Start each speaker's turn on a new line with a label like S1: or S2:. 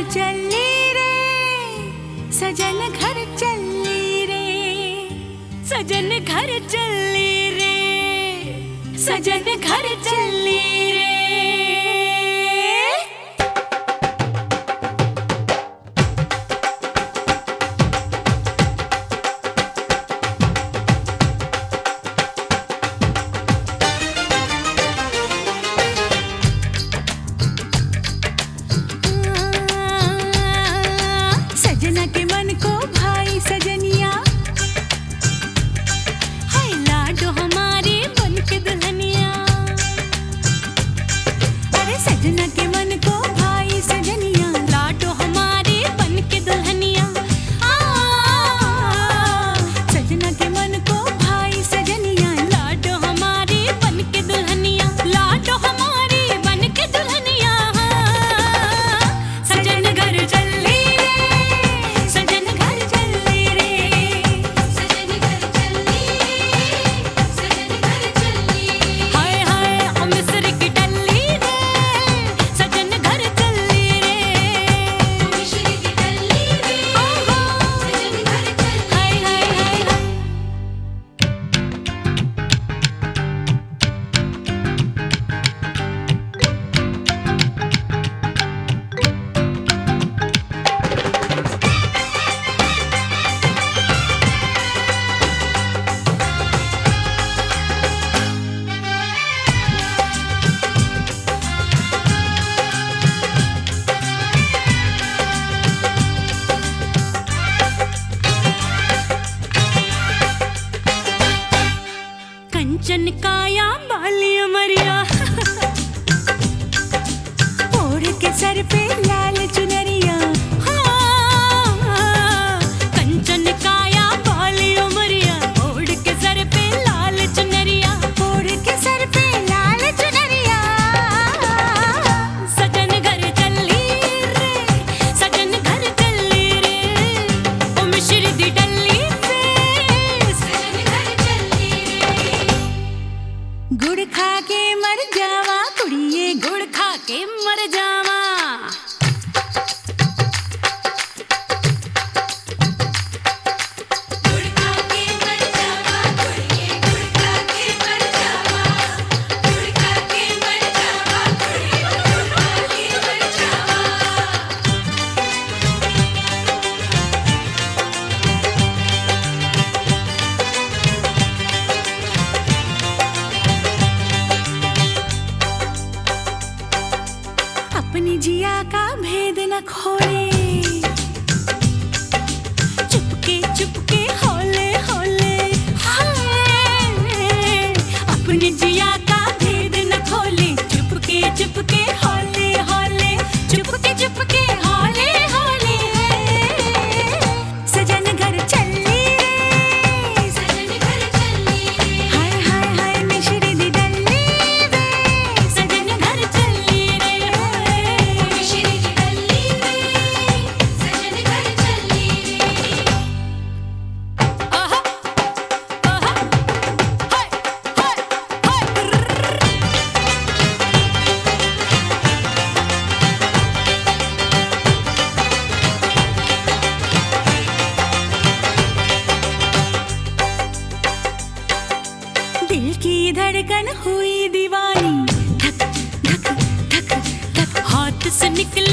S1: चली रे, सजन घर चली रे, सजन घर चली रे, सजन घर चली रे। सजना के मन को भाई सजनिया, हाय लाडो हमारे बन के दुल्हनिया। अरे सजना के मन को भाई सजनिया, लाडो हमारे बन के दुल्हनिया। सजना के मन को भाई सजनिया, लाडो हमारे बन के दुल्हनिया, लाडो हमारे बन के दुल्हनिया। सजन घर चली रे, सजन घर चली रे, सजन घर चली रे, सजन घर चली रे। हाय हाय ओ मिस्र की डल्ली रे, सजन घर चली रे, मिस्र की डल्ली रे, ओहो सजन घर चली। हाय हाय हाय हाय। कंचन काया बाली अमरिया, ओढ़ के सर पे लाल चुनरिया। हाँ, कंचन काया बाली अमरिया, ओढ़ के सर पे लाल चुनरिया, ओढ़ के सर पे लाल चुनरिया। सजन घर चली रे, सजन घर चली रे, ओ मिश्र दी डल्ली से, सजन घर चली रे। गुड़ खा के मर जावा कुड़िए, गुड़ खा के मर जावा। गुड़ खा के मर जावा कुड़िए, गुड़ खा के मर जावा, गुड़ खा के मर जावा कुड़िए, गुड़ खा के मर जावा। अपनी जिया का भेद न खोले, चुपके चुपके होले होले। हाय, अपनी जिया का भेद न खोले, चुपके चुपके होले होले, चुपके चुपके होले होले। सजन घर चली रे, सजन घर चली रे, हाय हाय हाय मिश्र दी डल्ली रे, सजन घर चली रे, मिश्र दी डल्ली रे, सजन घर चली रे। आहा आहा हाय हाय हाय। दिल की धड़कन हुई दीवानी, धक धक धक धक, हाथ से निकले